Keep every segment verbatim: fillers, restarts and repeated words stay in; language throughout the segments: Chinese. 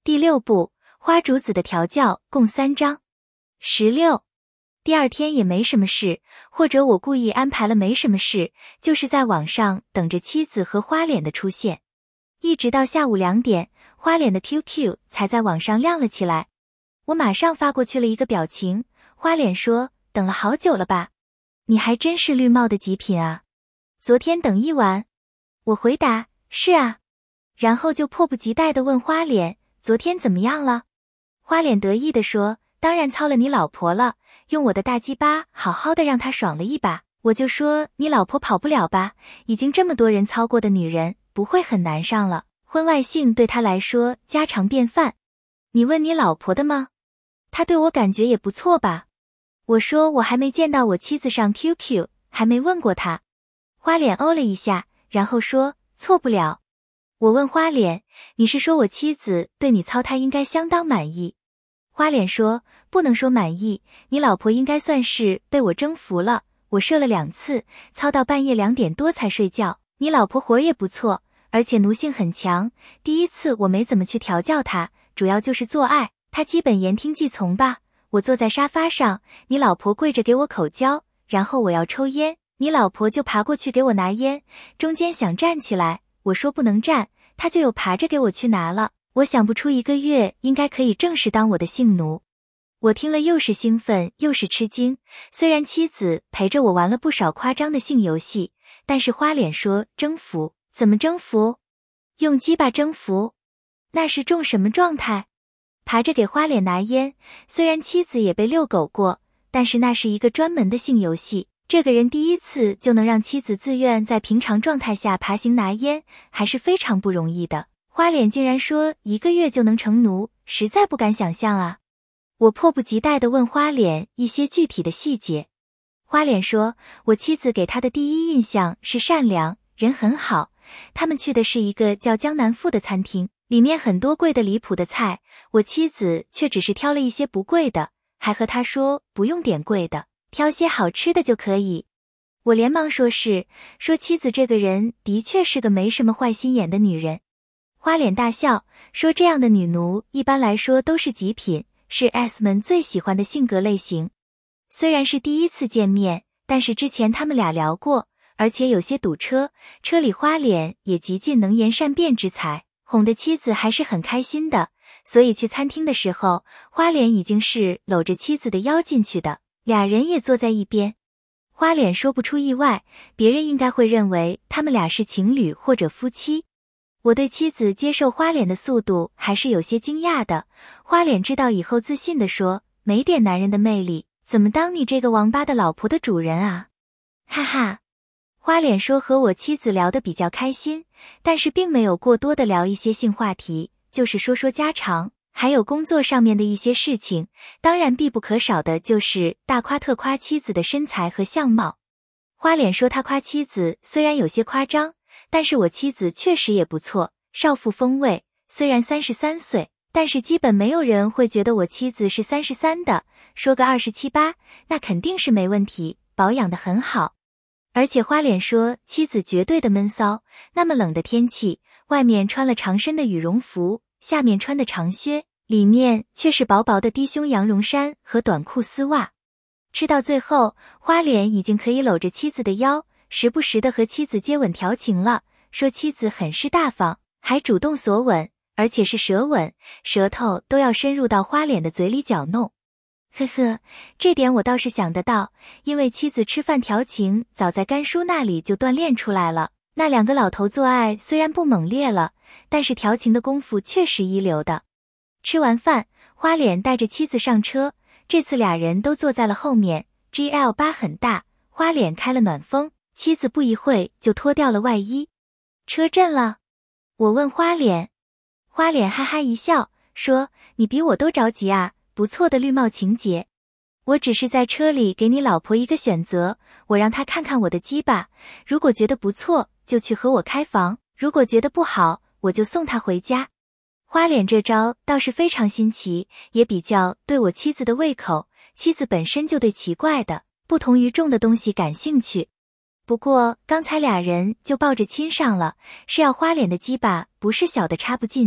第六部，花竹子的调教共三章。十六。第二天也没什么事，或者我故意安排了没什么事，就是在网上等着妻子和花脸的出现。一直到下午两点，花脸的 Q Q 才在网上亮了起来。我马上发过去了一个表情，花脸说：“等了好久了吧？你还真是绿帽的极品啊！昨天等一晚。”我回答：“是啊。”然后就迫不及待地问花脸：“昨天怎么样了？”花脸得意地说：“当然操了你老婆了，用我的大鸡巴好好的让她爽了一把。我就说你老婆跑不了吧，已经这么多人操过的女人，不会很难上了。婚外性对她来说家常便饭。你问你老婆的吗？她对我感觉也不错吧？”我说我还没见到我妻子上 Q Q， 还没问过她。花脸哦了一下，然后说：“错不了。”我问花脸：“你是说我妻子对你操她应该相当满意？”花脸说：“不能说满意，你老婆应该算是被我征服了。我射了两次，操到半夜两点多才睡觉。你老婆活儿也不错，而且奴性很强。第一次我没怎么去调教她，主要就是做爱，她基本言听计从吧。我坐在沙发上，你老婆跪着给我口交，然后我要抽烟，你老婆就爬过去给我拿烟，中间想站起来，我说不能站，她就又爬着给我去拿了。我想不出一个月应该可以正式当我的性奴。”我听了又是兴奋又是吃惊，虽然妻子陪着我玩了不少夸张的性游戏，但是花脸说征服，怎么征服？用鸡巴征服？那是种什么状态？爬着给花脸拿烟，虽然妻子也被遛狗过，但是那是一个专门的性游戏，这个人第一次就能让妻子自愿在平常状态下爬行拿烟，还是非常不容易的。花脸竟然说一个月就能成奴，实在不敢想象啊！我迫不及待地问花脸一些具体的细节。花脸说，我妻子给他的第一印象是善良，人很好。他们去的是一个叫江南富的餐厅，里面很多贵的离谱的菜，我妻子却只是挑了一些不贵的，还和他说不用点贵的，挑些好吃的就可以。我连忙说是，说妻子这个人的确是个没什么坏心眼的女人。花脸大笑，说这样的女奴一般来说都是极品，是 S 们最喜欢的性格类型。虽然是第一次见面，但是之前他们俩聊过，而且有些堵车，车里花脸也极尽能言善辩之才，哄得妻子还是很开心的。所以去餐厅的时候，花脸已经是搂着妻子的腰进去的，俩人也坐在一边。花脸说不出意外，别人应该会认为他们俩是情侣或者夫妻。我对妻子接受花脸的速度还是有些惊讶的。花脸知道以后自信地说，没点男人的魅力，怎么当你这个王八的老婆的主人啊？哈哈。花脸说和我妻子聊得比较开心，但是并没有过多的聊一些性话题，就是说说家常，还有工作上面的一些事情，当然必不可少的就是大夸特夸妻子的身材和相貌。花脸说他夸妻子虽然有些夸张，但是我妻子确实也不错，少妇风味，虽然三十三岁，但是基本没有人会觉得我妻子是三十三的，说个二十七八，那肯定是没问题，保养得很好。而且花脸说妻子绝对的闷骚，那么冷的天气，外面穿了长身的羽绒服，下面穿的长靴，里面却是薄薄的低胸羊绒衫和短裤丝袜。吃到最后，花脸已经可以搂着妻子的腰，时不时的和妻子接吻调情了，说妻子很是大方，还主动索吻，而且是舌吻，舌头都要深入到花脸的嘴里搅弄。呵呵，这点我倒是想得到，因为妻子吃饭调情早在甘叔那里就锻炼出来了。那两个老头做爱虽然不猛烈了，但是调情的功夫确实一流的。吃完饭，花脸带着妻子上车，这次俩人都坐在了后面， G L 八很大，花脸开了暖风，妻子不一会就脱掉了外衣。车震了？我问花脸。花脸哈哈一笑，说你比我都着急啊，不错的绿帽情节。我只是在车里给你老婆一个选择，我让她看看我的鸡巴，如果觉得不错就去和我开房，如果觉得不好我就送她回家。花脸这招倒是非常新奇，也比较对我妻子的胃口，妻子本身就对奇怪的不同于众的东西感兴趣。不过刚才俩人就抱着亲上了，是要花脸的鸡巴不是小的插不进去，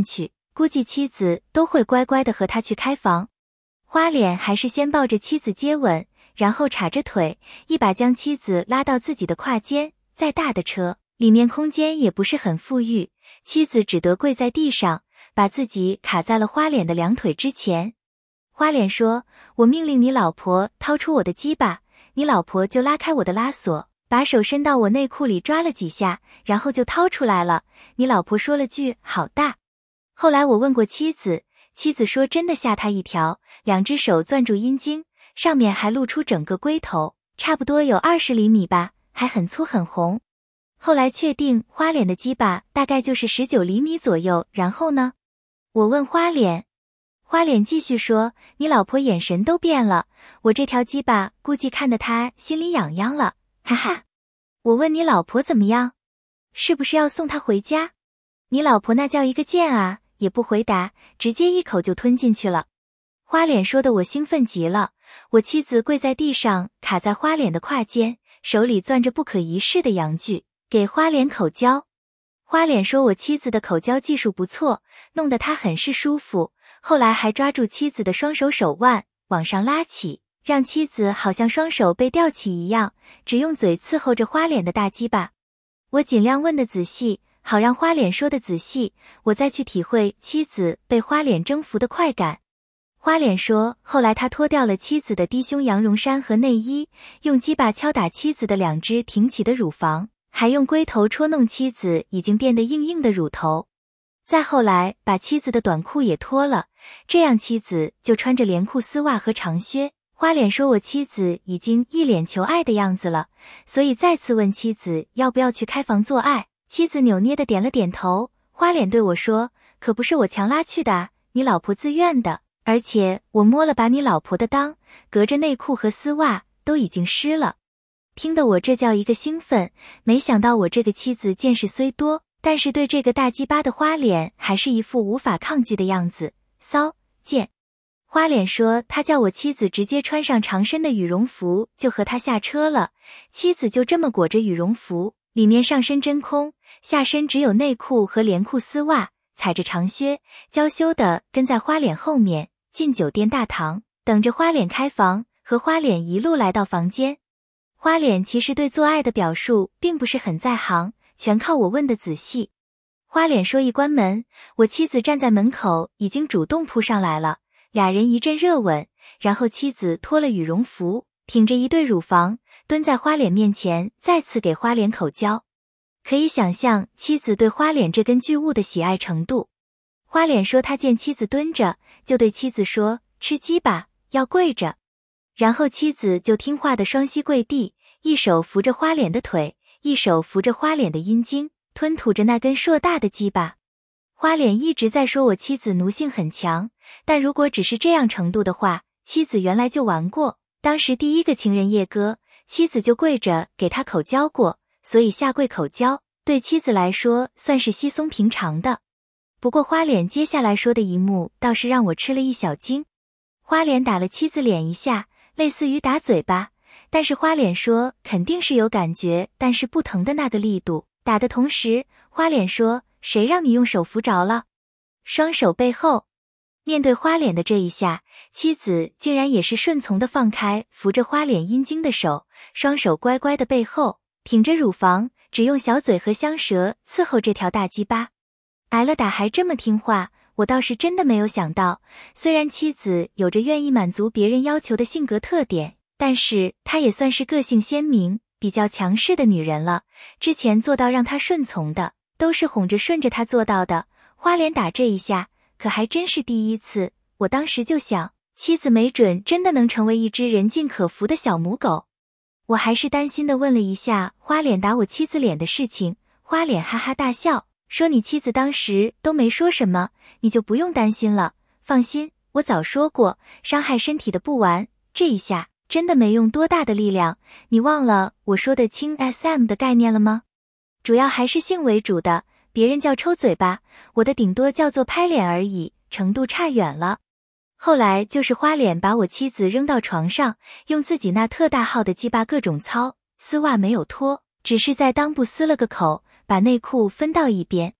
估计妻子都会乖乖的和他去开房。花脸还是先抱着妻子接吻，然后叉着腿，一把将妻子拉到自己的胯间。再大的车，里面空间也不是很富裕，妻子只得跪在地上，把自己卡在了花脸的两腿之前。花脸说，我命令你老婆掏出我的鸡巴，你老婆就拉开我的拉锁，把手伸到我内裤里抓了几下，然后就掏出来了。你老婆说了句好大。后来我问过妻子，妻子说真的吓她一跳，两只手攥住阴茎，上面还露出整个龟头，差不多有二十厘米吧，还很粗很红。后来确定花脸的鸡巴大概就是十九厘米左右，然后呢？我问花脸。花脸继续说，你老婆眼神都变了，我这条鸡巴估计看得她心里痒痒了，哈哈。我问你老婆怎么样？是不是要送她回家？你老婆那叫一个贱啊，也不回答，直接一口就吞进去了。花脸说的我兴奋极了，我妻子跪在地上，卡在花脸的胯间，手里攥着不可一世的阳具，给花脸口交。花脸说我妻子的口交技术不错，弄得他很是舒服，后来还抓住妻子的双手手腕往上拉起，让妻子好像双手被吊起一样，只用嘴伺候着花脸的大鸡巴。我尽量问得仔细，好让花脸说得仔细，我再去体会妻子被花脸征服的快感。花脸说，后来他脱掉了妻子的低胸羊绒衫和内衣，用鸡巴敲打妻子的两只挺起的乳房，还用龟头戳弄妻子已经变得硬硬的乳头。再后来把妻子的短裤也脱了，这样妻子就穿着连裤丝袜和长靴。花脸说我妻子已经一脸求爱的样子了，所以再次问妻子要不要去开房做爱。妻子扭捏的点了点头。花脸对我说，可不是我强拉去的啊，你老婆自愿的，而且我摸了把你老婆的裆，隔着内裤和丝袜都已经湿了。听得我这叫一个兴奋，没想到我这个妻子见识虽多，但是对这个大鸡巴的花脸还是一副无法抗拒的样子，骚贱。花脸说他叫我妻子直接穿上长身的羽绒服就和他下车了，妻子就这么裹着羽绒服，里面上身真空，下身只有内裤和连裤丝袜，踩着长靴，娇羞的跟在花脸后面进酒店大堂，等着花脸开房，和花脸一路来到房间。花脸其实对做爱的表述并不是很在行，全靠我问的仔细。花脸说一关门，我妻子站在门口已经主动扑上来了，俩人一阵热吻，然后妻子脱了羽绒服，挺着一对乳房，蹲在花脸面前，再次给花脸口交。可以想象妻子对花脸这根巨物的喜爱程度。花脸说他见妻子蹲着，就对妻子说，吃鸡吧，要跪着。然后妻子就听话的双膝跪地，一手扶着花脸的腿，一手扶着花脸的阴茎，吞吐着那根硕大的鸡巴。花脸一直在说我妻子奴性很强，但如果只是这样程度的话，妻子原来就玩过，当时第一个情人夜歌，妻子就跪着给他口交过，所以下跪口交对妻子来说算是稀松平常的。不过花脸接下来说的一幕倒是让我吃了一小惊。花脸打了妻子脸一下，类似于打嘴巴，但是花脸说肯定是有感觉，但是不疼的那个力度。打的同时，花脸说，谁让你用手扶着了？双手背后。面对花脸的这一下，妻子竟然也是顺从的放开扶着花脸阴茎的手，双手乖乖的背后，挺着乳房，只用小嘴和香舌伺候这条大鸡巴。挨了打还这么听话，我倒是真的没有想到，虽然妻子有着愿意满足别人要求的性格特点，但是她也算是个性鲜明、比较强势的女人了。之前做到让她顺从的，都是哄着顺着她做到的，花脸打这一下，可还真是第一次。我当时就想，妻子没准真的能成为一只人尽可服的小母狗。我还是担心的问了一下花脸打我妻子脸的事情，花脸哈哈大笑，说你妻子当时都没说什么，你就不用担心了，放心，我早说过，伤害身体的不玩，这一下真的没用多大的力量，你忘了我说的轻 S M 的概念了吗？主要还是性为主的，别人叫抽嘴巴，我的顶多叫做拍脸而已，程度差远了。后来就是花脸把我妻子扔到床上，用自己那特大号的鸡巴各种操，丝袜没有脱，只是在裆部撕了个口，把内裤分到一边。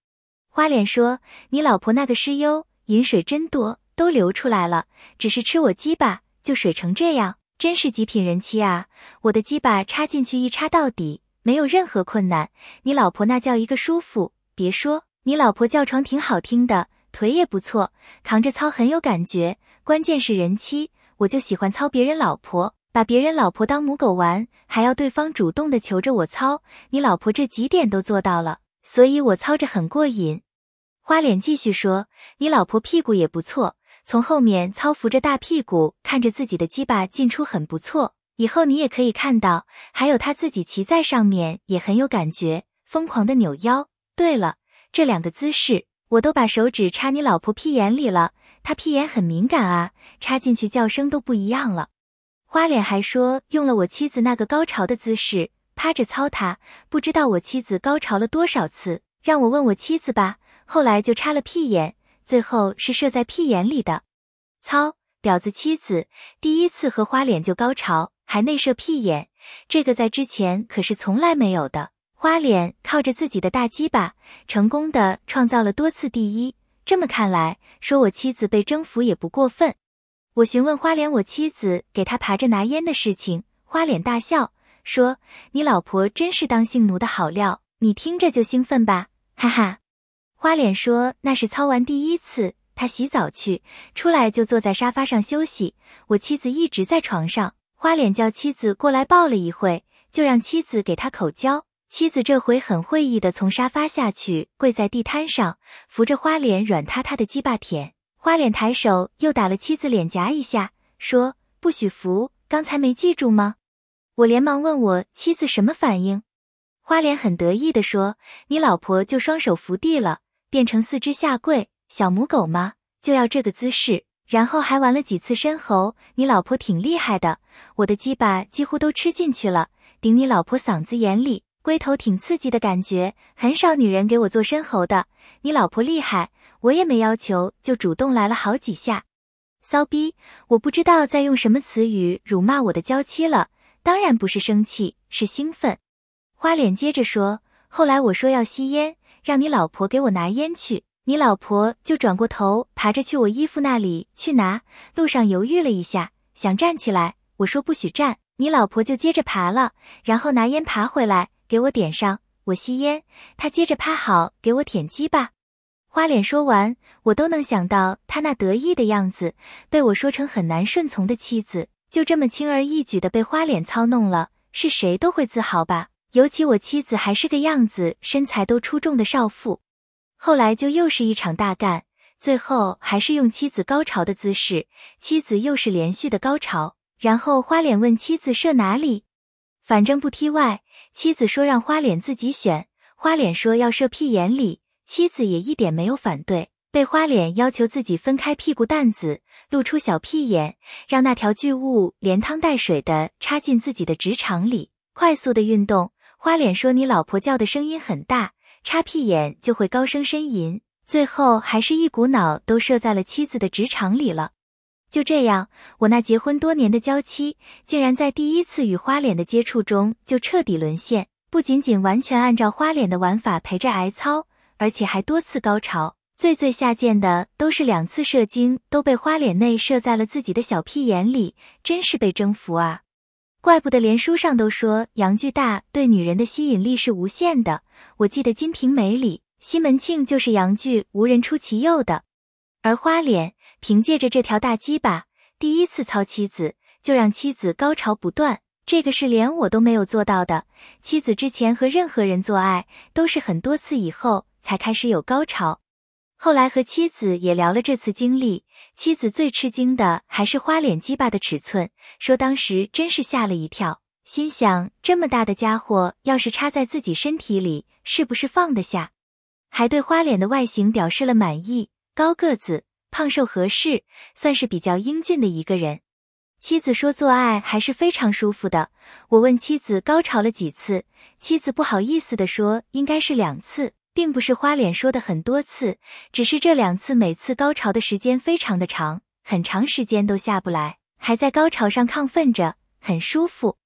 花脸说，你老婆那个湿疣，饮水真多，都流出来了，只是吃我鸡巴，就水成这样，真是极品人妻啊！我的鸡巴插进去一插到底，没有任何困难，你老婆那叫一个舒服，别说，你老婆叫床挺好听的，腿也不错，扛着操很有感觉，关键是人妻，我就喜欢操别人老婆，把别人老婆当母狗玩，还要对方主动的求着我操，你老婆这几点都做到了，所以我操着很过瘾。花脸继续说，你老婆屁股也不错，从后面操扶着大屁股，看着自己的鸡巴进出很不错，以后你也可以看到，还有她自己骑在上面也很有感觉，疯狂的扭腰。对了，这两个姿势，我都把手指插你老婆屁眼里了，她屁眼很敏感啊，插进去叫声都不一样了。花脸还说，用了我妻子那个高潮的姿势，趴着操她，不知道我妻子高潮了多少次，让我问我妻子吧，后来就插了屁眼，最后是射在屁眼里的。操，婊子妻子，第一次和花脸就高潮，还内射屁眼，这个在之前可是从来没有的。花脸靠着自己的大鸡巴，成功的创造了多次第一，这么看来，说我妻子被征服也不过分。我询问花脸我妻子给他爬着拿烟的事情，花脸大笑，说，你老婆真是当性奴的好料，你听着就兴奋吧，哈哈。花脸说，那是操完第一次，他洗澡去，出来就坐在沙发上休息，我妻子一直在床上，花脸叫妻子过来抱了一会，就让妻子给他口交，妻子这回很会意的从沙发下去，跪在地摊上，扶着花脸软塌塌的鸡巴舔，花脸抬手又打了妻子脸颊一下，说，不许扶，刚才没记住吗？我连忙问我妻子什么反应，花脸很得意地说，你老婆就双手扶地了，变成四肢下跪，小母狗吗？就要这个姿势，然后还玩了几次深喉，你老婆挺厉害的，我的鸡巴几乎都吃进去了，顶你老婆嗓子眼里，龟头挺刺激的感觉，很少女人给我做深喉的，你老婆厉害，我也没要求，就主动来了好几下。骚逼，我不知道在用什么词语辱骂我的娇妻了，当然不是生气，是兴奋。花脸接着说，后来我说要吸烟，让你老婆给我拿烟去，你老婆就转过头爬着去我衣服那里去拿，路上犹豫了一下，想站起来，我说不许站，你老婆就接着爬了，然后拿烟爬回来给我点上，我吸烟，她接着趴好给我舔鸡巴。花脸说完，我都能想到他那得意的样子，被我说成很难顺从的妻子，就这么轻而易举的被花脸操弄了，是谁都会自豪吧，尤其我妻子还是个样子身材都出众的少妇。后来就又是一场大干，最后还是用妻子高潮的姿势，妻子又是连续的高潮，然后花脸问妻子射哪里，反正不踢外，妻子说让花脸自己选，花脸说要射屁眼里，妻子也一点没有反对，被花脸要求自己分开屁股蛋子，露出小屁眼，让那条巨物连汤带水的插进自己的直肠里，快速的运动。花脸说你老婆叫的声音很大，插屁眼就会高声呻吟，最后还是一股脑都射在了妻子的直肠里了。就这样，我那结婚多年的娇妻，竟然在第一次与花脸的接触中就彻底沦陷，不仅仅完全按照花脸的玩法陪着挨操，而且还多次高潮，最最下贱的都是两次射精都被花脸内射在了自己的小屁眼里，真是被征服啊！怪不得连书上都说阳具大对女人的吸引力是无限的，我记得《金瓶梅》里西门庆就是阳具无人出其右的。而花脸凭借着这条大鸡巴，第一次操妻子就让妻子高潮不断，这个是连我都没有做到的。妻子之前和任何人做爱都是很多次以后才开始有高潮。后来和妻子也聊了这次经历，妻子最吃惊的还是花脸鸡巴的尺寸，说当时真是吓了一跳，心想这么大的家伙要是插在自己身体里，是不是放得下？还对花脸的外形表示了满意，高个子，胖瘦合适，算是比较英俊的一个人。妻子说做爱还是非常舒服的，我问妻子高潮了几次，妻子不好意思地说应该是两次，并不是花脸说的很多次，只是这两次每次高潮的时间非常的长，很长时间都下不来，还在高潮上亢奋着，很舒服。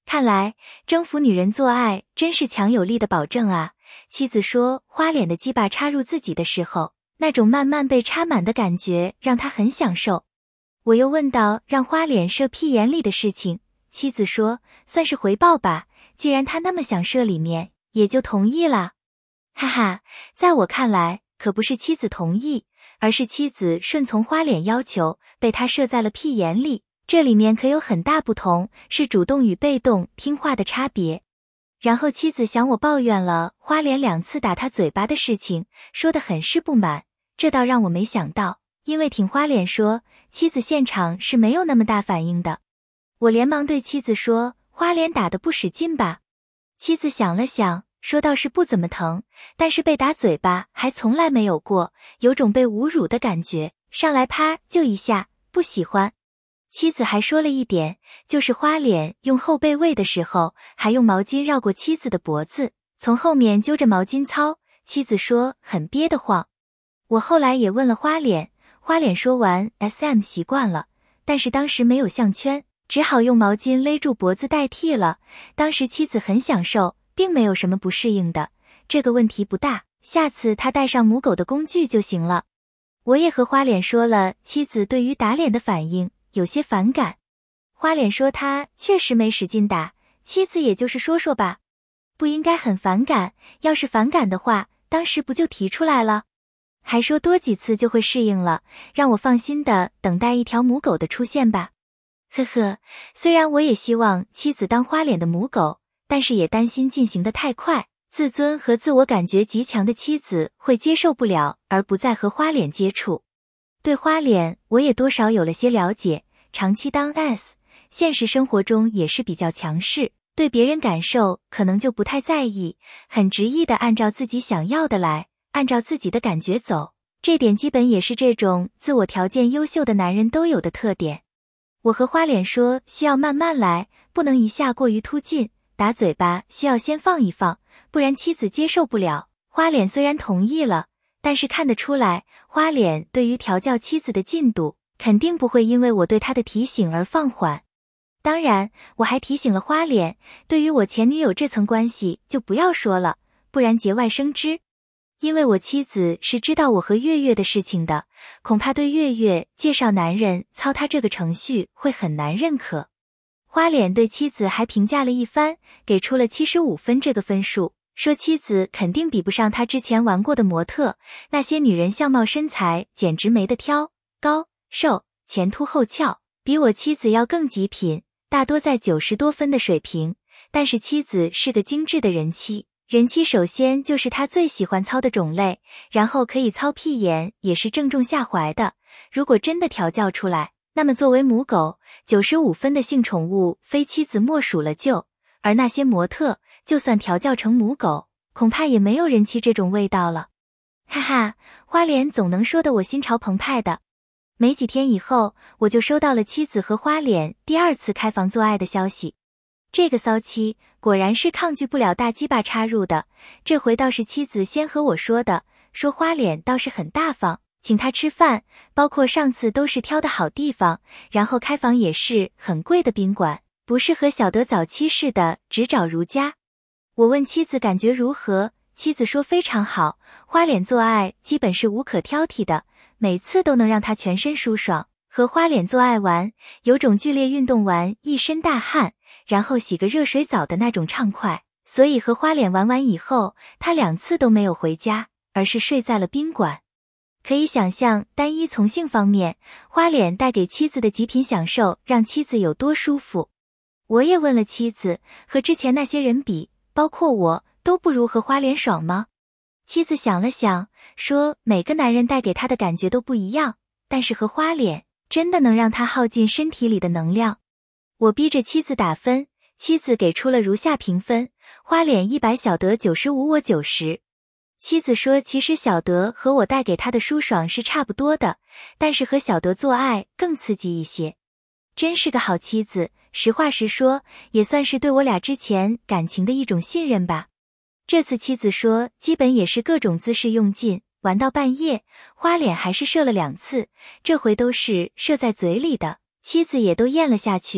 看来征服女人做爱真是强有力的保证啊。妻子说花脸的鸡巴插入自己的时候，那种慢慢被插满的感觉让他很享受。我又问到让花脸射屁眼里的事情，妻子说算是回报吧，既然他那么想射里面，也就同意了。哈哈，在我看来，可不是妻子同意，而是妻子顺从花脸要求，被他射在了屁眼里。这里面可有很大不同，是主动与被动听话的差别。然后妻子向我抱怨了花脸两次打他嘴巴的事情，说得很是不满，这倒让我没想到，因为听花脸说，妻子现场是没有那么大反应的。我连忙对妻子说，花脸打得不使劲吧？妻子想了想，说倒是不怎么疼，但是被打嘴巴还从来没有过，有种被侮辱的感觉，上来啪就一下，不喜欢。妻子还说了一点，就是花脸用后背喂的时候，还用毛巾绕过妻子的脖子，从后面揪着毛巾操，妻子说很憋得慌。我后来也问了花脸，花脸说完 S M 习惯了，但是当时没有项圈，只好用毛巾勒住脖子代替了。当时妻子很享受，并没有什么不适应的，这个问题不大，下次他带上母狗的工具就行了。我也和花脸说了妻子对于打脸的反应，有些反感。花脸说他确实没使劲打，妻子也就是说说吧，不应该很反感，要是反感的话，当时不就提出来了？还说多几次就会适应了，让我放心的等待一条母狗的出现吧。呵呵，虽然我也希望妻子当花脸的母狗，但是也担心进行得太快，自尊和自我感觉极强的妻子会接受不了，而不再和花脸接触。对花脸我也多少有了些了解，长期当 S， 现实生活中也是比较强势，对别人感受可能就不太在意，很执意的按照自己想要的来，按照自己的感觉走，这点基本也是这种自我条件优秀的男人都有的特点。我和花脸说需要慢慢来，不能一下过于突进，打嘴巴需要先放一放，不然妻子接受不了。花脸虽然同意了，但是看得出来，花脸对于调教妻子的进度，肯定不会因为我对他的提醒而放缓。当然，我还提醒了花脸，对于我前女友这层关系就不要说了，不然节外生枝。因为我妻子是知道我和月月的事情的，恐怕对月月介绍男人操他这个程序会很难认可。花脸对妻子还评价了一番，给出了七十五分这个分数，说妻子肯定比不上他之前玩过的模特，那些女人相貌身材简直没得挑，高、瘦、前凸后翘，比我妻子要更极品，大多在九十多分的水平。但是妻子是个精致的人妻，人妻首先就是她最喜欢操的种类，然后可以操屁眼，也是正中下怀的。如果真的调教出来，那么作为母狗，九十五分的性宠物非妻子莫属了就，而那些模特，就算调教成母狗，恐怕也没有人妻这种味道了。哈哈，花脸总能说得我心潮澎湃的。没几天以后，我就收到了妻子和花脸第二次开房做爱的消息。这个骚妻果然是抗拒不了大鸡巴插入的，这回倒是妻子先和我说的，说花脸倒是很大方，请他吃饭，包括上次都是挑的好地方，然后开房也是很贵的宾馆，不是和小德早期似的只找如家。我问妻子感觉如何，妻子说非常好，花脸做爱基本是无可挑剔的，每次都能让他全身舒爽，和花脸做爱完，有种剧烈运动完一身大汗，然后洗个热水澡的那种畅快，所以和花脸玩完以后，他两次都没有回家，而是睡在了宾馆。可以想象单一从性方面，花脸带给妻子的极品享受让妻子有多舒服。我也问了妻子，和之前那些人比，包括我，都不如和花脸爽吗？妻子想了想，说每个男人带给他的感觉都不一样，但是和花脸真的能让他耗尽身体里的能量。我逼着妻子打分，妻子给出了如下评分：花脸一百，小德九十五，我九十。妻子说其实小德和我带给他的舒爽是差不多的，但是和小德做爱更刺激一些。真是个好妻子，实话实说，也算是对我俩之前感情的一种信任吧。这次妻子说基本也是各种姿势用尽，玩到半夜，花脸还是射了两次，这回都是射在嘴里的，妻子也都咽了下去，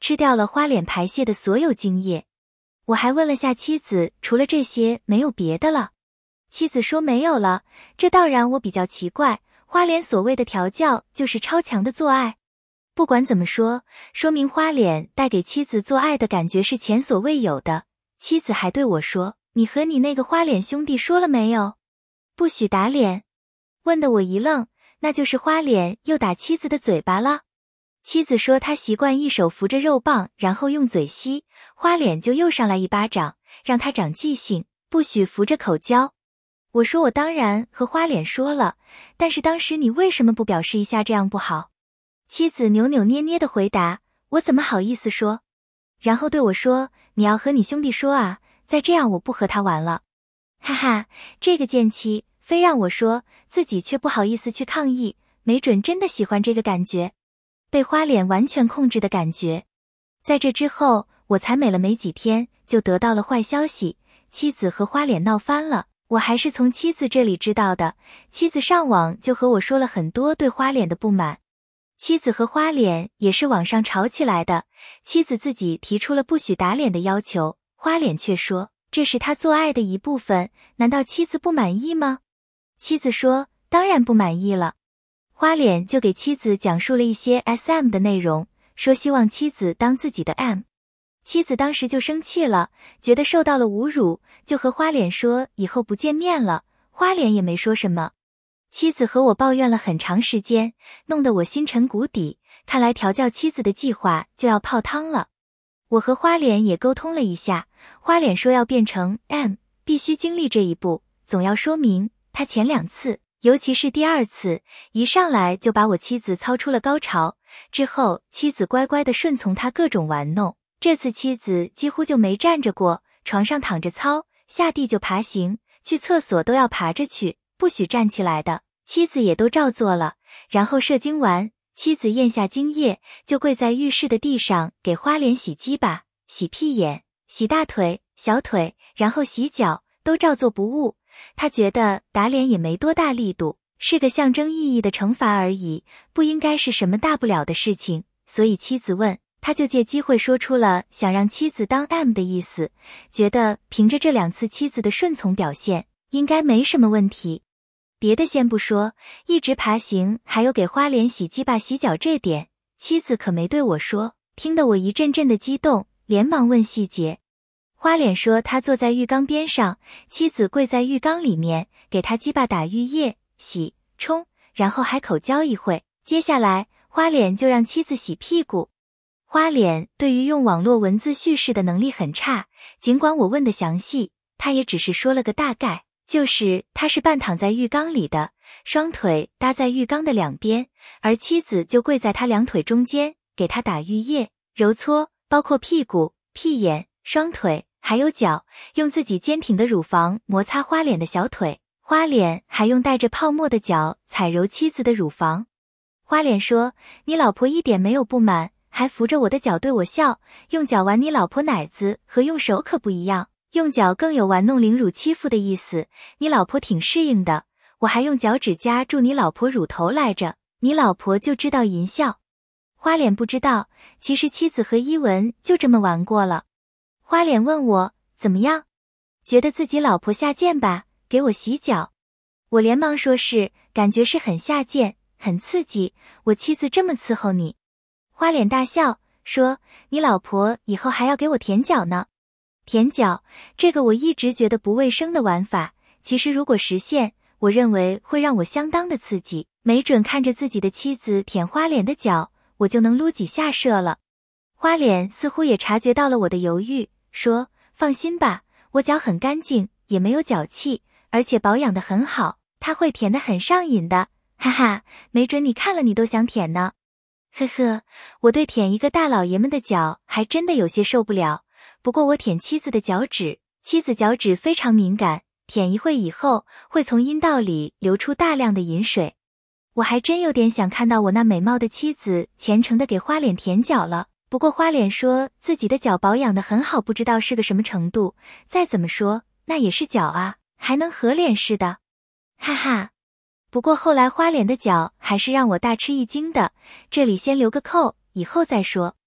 吃掉了花脸排泄的所有精液。我还问了下妻子，除了这些没有别的了。妻子说没有了，这倒让我比较奇怪，花脸所谓的调教就是超强的做爱。不管怎么说，说明花脸带给妻子做爱的感觉是前所未有的。妻子还对我说，你和你那个花脸兄弟说了没有？不许打脸。问得我一愣，那就是花脸又打妻子的嘴巴了。妻子说他习惯一手扶着肉棒，然后用嘴吸，花脸就又上来一巴掌，让他长记性，不许扶着口交。我说我当然和花脸说了，但是当时你为什么不表示一下这样不好？妻子扭扭捏捏地回答，我怎么好意思说？然后对我说，你要和你兄弟说啊，再这样我不和他玩了。哈哈，这个贱妻非让我说，自己却不好意思去抗议，没准真的喜欢这个感觉。被花脸完全控制的感觉。在这之后，我才美了没几天，就得到了坏消息，妻子和花脸闹翻了。我还是从妻子这里知道的，妻子上网就和我说了很多对花脸的不满。妻子和花脸也是网上吵起来的，妻子自己提出了不许打脸的要求，花脸却说，这是他做爱的一部分，难道妻子不满意吗？妻子说，当然不满意了。花脸就给妻子讲述了一些 S M 的内容，说希望妻子当自己的 M。妻子当时就生气了，觉得受到了侮辱，就和花脸说以后不见面了。花脸也没说什么。妻子和我抱怨了很长时间，弄得我心沉谷底，看来调教妻子的计划就要泡汤了。我和花脸也沟通了一下，花脸说要变成 M， 必须经历这一步，总要说明他前两次，尤其是第二次，一上来就把我妻子操出了高潮，之后妻子乖乖地顺从他各种玩弄，这次妻子几乎就没站着过，床上躺着操，下地就爬行，去厕所都要爬着去，不许站起来的，妻子也都照做了。然后射精完，妻子咽下精液，就跪在浴室的地上给花脸洗鸡巴、洗屁眼、洗大腿、小腿，然后洗脚，都照做不误。他觉得打脸也没多大力度，是个象征意义的惩罚而已，不应该是什么大不了的事情，所以妻子问，他就借机会说出了想让妻子当 M 的意思，觉得凭着这两次妻子的顺从表现，应该没什么问题。别的先不说，一直爬行还有给花脸洗鸡巴洗脚这点，妻子可没对我说，听得我一阵阵的激动，连忙问细节。花脸说他坐在浴缸边上，妻子跪在浴缸里面，给他鸡巴打浴液、洗、冲，然后还口交一会，接下来花脸就让妻子洗屁股。花脸对于用网络文字叙事的能力很差，尽管我问的详细，他也只是说了个大概，就是他是半躺在浴缸里的，双腿搭在浴缸的两边，而妻子就跪在他两腿中间，给他打浴液、揉搓，包括屁股、屁眼、双腿还有脚，用自己坚挺的乳房摩擦花脸的小腿，花脸还用带着泡沫的脚踩揉妻子的乳房。花脸说，你老婆一点没有不满，还扶着我的脚对我笑，用脚玩你老婆奶子和用手可不一样，用脚更有玩弄凌辱欺负的意思，你老婆挺适应的，我还用脚趾夹住你老婆乳头来着，你老婆就知道淫笑。花脸不知道，其实妻子和伊文就这么玩过了。花脸问我，怎么样？觉得自己老婆下贱吧，给我洗脚。我连忙说是，感觉是很下贱，很刺激，我妻子这么伺候你。花脸大笑，说，你老婆以后还要给我舔脚呢。舔脚，这个我一直觉得不卫生的玩法，其实如果实现，我认为会让我相当的刺激，没准看着自己的妻子舔花脸的脚，我就能撸几下射了。花脸似乎也察觉到了我的犹豫，说，放心吧，我脚很干净，也没有脚气，而且保养得很好，他会舔得很上瘾的，哈哈，没准你看了你都想舔呢。呵呵，我对舔一个大老爷们的脚还真的有些受不了，不过我舔妻子的脚趾，妻子脚趾非常敏感，舔一会以后会从阴道里流出大量的饮水。我还真有点想看到我那美貌的妻子虔诚地给花脸舔脚了，不过花脸说自己的脚保养得很好，不知道是个什么程度，再怎么说那也是脚啊，还能和脸似的，哈哈。不过后来花脸的脚还是让我大吃一惊的，这里先留个扣，以后再说。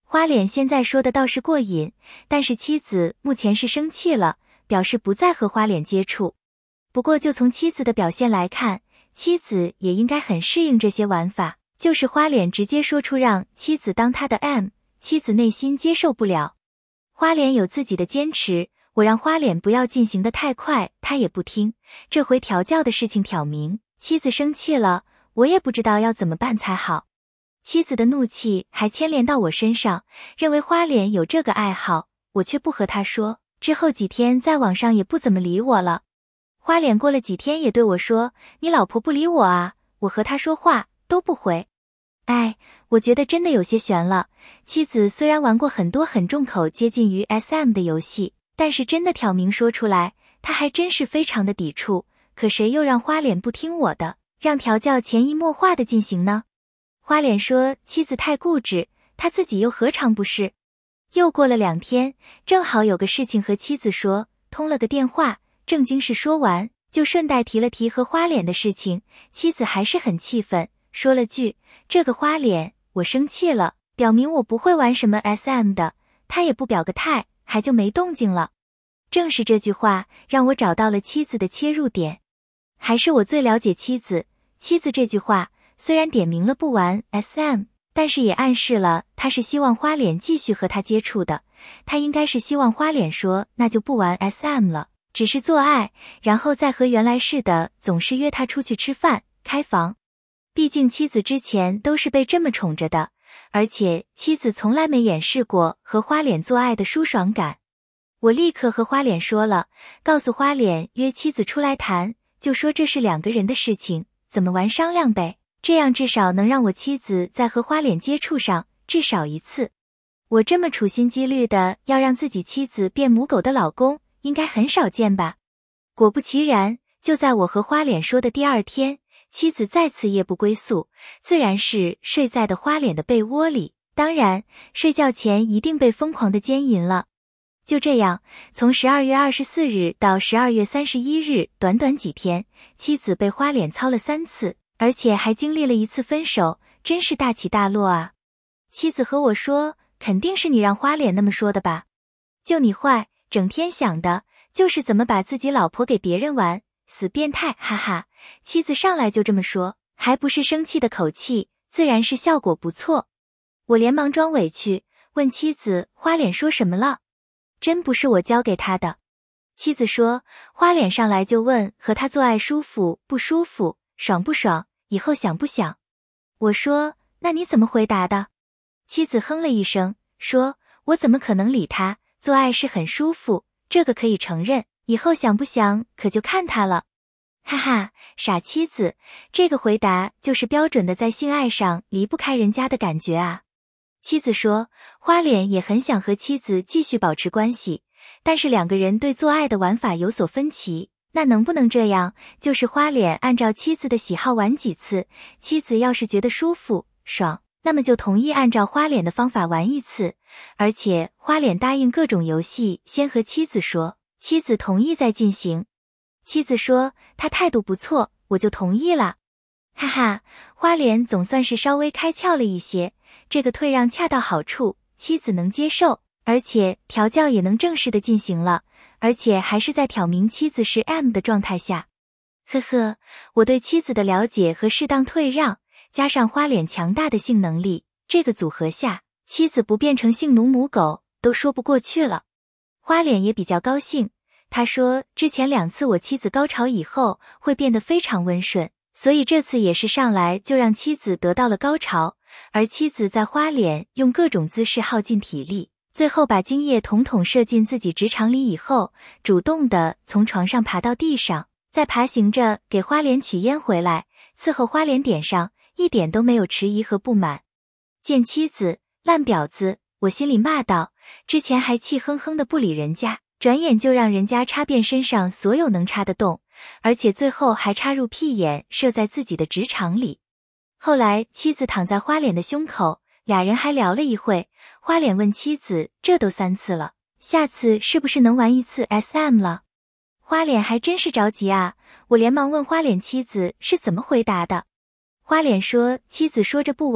花脸现在说的倒是过瘾，但是妻子目前是生气了，表示不再和花脸接触。不过就从妻子的表现来看，妻子也应该很适应这些玩法，就是花脸直接说出让妻子当他的 M， 妻子内心接受不了。花脸有自己的坚持，我让花脸不要进行得太快，他也不听。这回调教的事情挑明，妻子生气了，我也不知道要怎么办才好。妻子的怒气还牵连到我身上，认为花脸有这个爱好，我却不和他说。之后几天在网上也不怎么理我了。花脸过了几天也对我说，你老婆不理我啊，我和她说话都不回。哎，我觉得真的有些悬了。妻子虽然玩过很多很重口接近于 S M 的游戏，但是真的挑明说出来，她还真是非常的抵触。可谁又让花脸不听我的，让调教潜移默化的进行呢？花脸说妻子太固执，他自己又何尝不是。又过了两天，正好有个事情和妻子说，通了个电话，正经事说完，就顺带提了提和花脸的事情。妻子还是很气愤，说了句，这个花脸，我生气了，表明我不会玩什么 S M 的，他也不表个态，还就没动静了。正是这句话让我找到了妻子的切入点。还是我最了解妻子，妻子这句话虽然点明了不玩 S M， 但是也暗示了他是希望花脸继续和他接触的。他应该是希望花脸说那就不玩 S M 了，只是做爱，然后再和原来似的总是约他出去吃饭开房。毕竟妻子之前都是被这么宠着的，而且妻子从来没掩饰过和花脸做爱的舒爽感。我立刻和花脸说了，告诉花脸约妻子出来谈，就说这是两个人的事情，怎么玩商量呗，这样至少能让我妻子在和花脸接触上至少一次。我这么处心积虑的要让自己妻子变母狗的老公，应该很少见吧。果不其然，就在我和花脸说的第二天，妻子再次夜不归宿，自然是睡在的花脸的被窝里，当然睡觉前一定被疯狂的奸淫了。就这样，从十二月二十四日到十二月三十一日，短短几天，妻子被花脸操了三次，而且还经历了一次分手，真是大起大落啊。妻子和我说，肯定是你让花脸那么说的吧？就你坏，整天想的就是怎么把自己老婆给别人玩，死变态，哈哈。妻子上来就这么说，还不是生气的口气，自然是效果不错。我连忙装委屈，问妻子花脸说什么了？真不是我教给他的。妻子说，花脸上来就问和他做爱舒服不舒服，爽不爽，以后想不想。我说，那你怎么回答的？妻子哼了一声，说，我怎么可能理他，做爱是很舒服，这个可以承认，以后想不想可就看他了。哈哈，傻妻子，这个回答就是标准的在性爱上离不开人家的感觉啊。妻子说，花脸也很想和妻子继续保持关系，但是两个人对做爱的玩法有所分歧，那能不能这样，就是花脸按照妻子的喜好玩几次，妻子要是觉得舒服爽，那么就同意按照花脸的方法玩一次，而且花脸答应各种游戏先和妻子说，妻子同意再进行。妻子说他态度不错，我就同意了。哈哈，花脸总算是稍微开窍了一些，这个退让恰到好处，妻子能接受，而且调教也能正式的进行了，而且还是在挑明妻子是 M 的状态下。呵呵，我对妻子的了解和适当退让，加上花脸强大的性能力，这个组合下，妻子不变成性奴母狗都说不过去了。花脸也比较高兴，他说之前两次我妻子高潮以后会变得非常温顺，所以这次也是上来就让妻子得到了高潮，而妻子在花脸用各种姿势耗尽体力，最后把精液统统射进自己直肠里以后，主动的从床上爬到地上，再爬行着给花脸取烟回来，伺候花脸点上，一点都没有迟疑和不满。见妻子烂婊子，我心里骂道，之前还气哼哼的不理人家，转眼就让人家插遍身上所有能插的洞，而且最后还插入屁眼，射在自己的直肠里。后来妻子躺在花脸的胸口，俩人还聊了一会，花脸问妻子，这都三次了，下次是不是能玩一次 S M 了？花脸还真是着急啊，我连忙问花脸妻子是怎么回答的。花脸说，妻子说着不玩，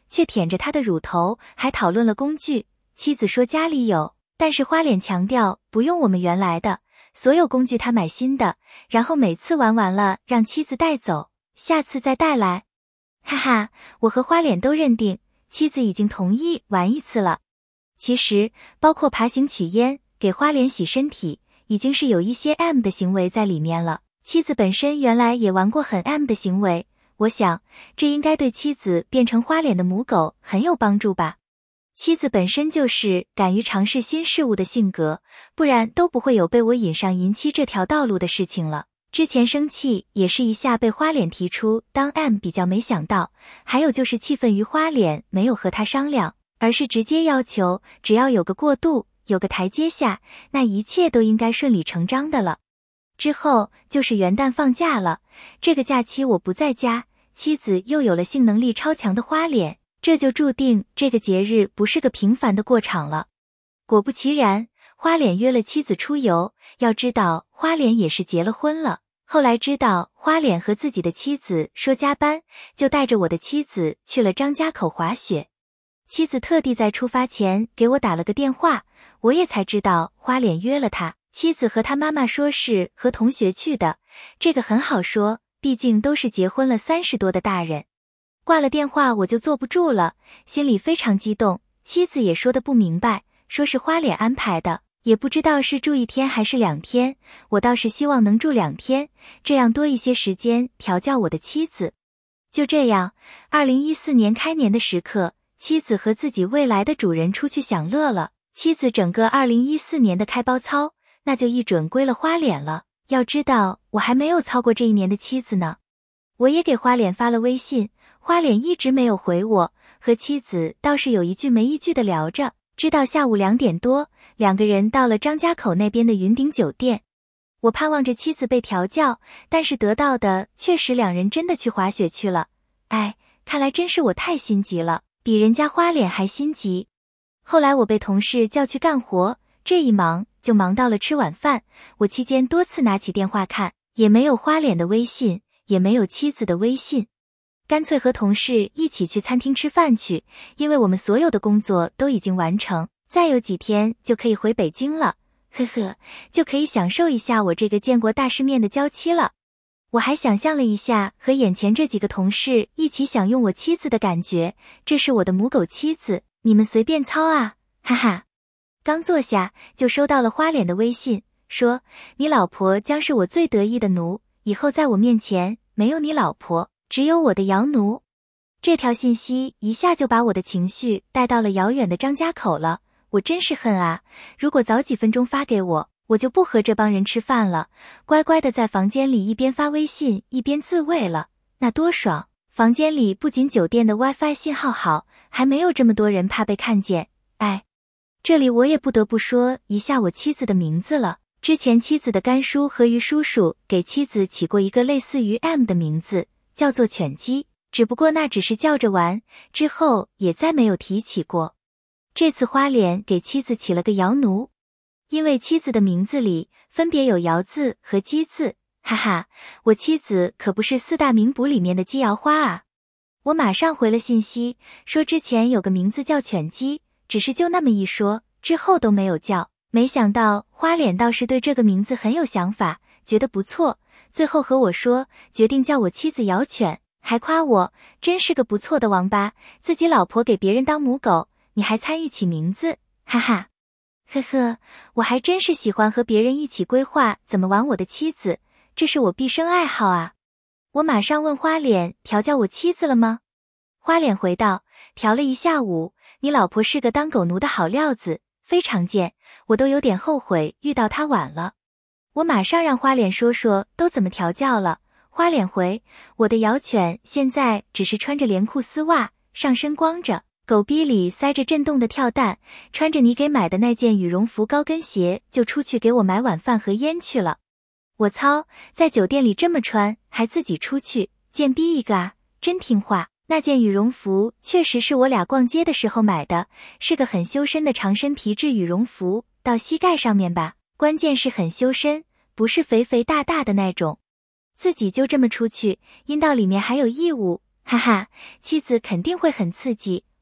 却舔着他的乳头，还讨论了工具。妻子说家里有，但是花脸强调不用我们原来的，所有工具他买新的，然后每次玩完了让妻子带走，下次再带来。哈哈，我和花脸都认定妻子已经同意玩一次了。其实包括爬行取烟、给花脸洗身体，已经是有一些 M 的行为在里面了。妻子本身原来也玩过很 M 的行为，我想这应该对妻子变成花脸的母狗很有帮助吧。妻子本身就是敢于尝试新事物的性格，不然都不会有被我引上淫妻这条道路的事情了。之前生气也是一下被花脸提出当 M 比较没想到，还有就是气愤于花脸没有和他商量，而是直接要求只要有个过渡，有个台阶下，那一切都应该顺理成章的了。之后就是元旦放假了，这个假期我不在家，妻子又有了性能力超强的花脸，这就注定这个节日不是个平凡的过场了。果不其然，花脸约了妻子出游，要知道花脸也是结了婚了。后来知道花脸和自己的妻子说加班，就带着我的妻子去了张家口滑雪。妻子特地在出发前给我打了个电话，我也才知道花脸约了他。妻子和他妈妈说是和同学去的，这个很好说，毕竟都是结婚了三十多的大人。挂了电话我就坐不住了，心里非常激动。妻子也说得不明白，说是花脸安排的，也不知道是住一天还是两天，我倒是希望能住两天，这样多一些时间调教我的妻子。就这样，二零一四年开年的时刻，妻子和自己未来的主人出去享乐了。妻子整个二零一四年的开包操，那就一准归了花脸了。要知道我还没有操过这一年的妻子呢。我也给花脸发了微信，花脸一直没有回我，和妻子倒是有一句没一句的聊着，直到下午两点多，两个人到了张家口那边的云顶酒店。我盼望着妻子被调教，但是得到的确实两人真的去滑雪去了。哎，看来真是我太心急了，比人家花脸还心急。后来我被同事叫去干活，这一忙就忙到了吃晚饭，我期间多次拿起电话看，也没有花脸的微信，也没有妻子的微信。干脆和同事一起去餐厅吃饭去，因为我们所有的工作都已经完成，再有几天就可以回北京了，呵呵，就可以享受一下我这个见过大世面的娇妻了。我还想象了一下和眼前这几个同事一起享用我妻子的感觉，这是我的母狗妻子，你们随便操啊，哈哈。刚坐下就收到了花脸的微信，说你老婆将是我最得意的奴，以后在我面前没有你老婆，只有我的摇奴。这条信息一下就把我的情绪带到了遥远的张家口了，我真是恨啊，如果早几分钟发给我，我就不和这帮人吃饭了，乖乖的在房间里一边发微信一边自慰了，那多爽。房间里不仅酒店的 WiFi 信号好，还没有这么多人怕被看见。哎，这里我也不得不说一下我妻子的名字了。之前妻子的干叔和于叔叔给妻子起过一个类似于 M 的名字，叫做犬姬，只不过那只是叫着玩，之后也再没有提起过。这次花脸给妻子起了个摇奴，因为妻子的名字里分别有摇字和姬字，哈哈，我妻子可不是四大名捕里面的姬瑶花啊。我马上回了信息，说之前有个名字叫犬姬，只是就那么一说，之后都没有叫。没想到花脸倒是对这个名字很有想法，觉得不错，最后和我说决定叫我妻子摇犬，还夸我真是个不错的王八，自己老婆给别人当母狗，你还参与起名字，哈哈。呵呵，我还真是喜欢和别人一起规划怎么玩我的妻子，这是我毕生爱好啊。我马上问花脸调教我妻子了吗？花脸回道，调了一下午，你老婆是个当狗奴的好料子，非常贱，我都有点后悔遇到她晚了。我马上让花脸说说都怎么调教了。花脸回，我的摇犬现在只是穿着连裤丝袜，上身光着，狗逼里塞着震动的跳蛋，穿着你给买的那件羽绒服高跟鞋就出去给我买晚饭和烟去了。我操，在酒店里这么穿还自己出去，贱逼一个啊，真听话。那件羽绒服确实是我俩逛街的时候买的，是个很修身的长身皮质羽绒服，到膝盖上面吧，关键是很修身，不是肥肥大大的那种。自己就这么出去，阴道里面还有异物，哈哈，妻子肯定会很刺激，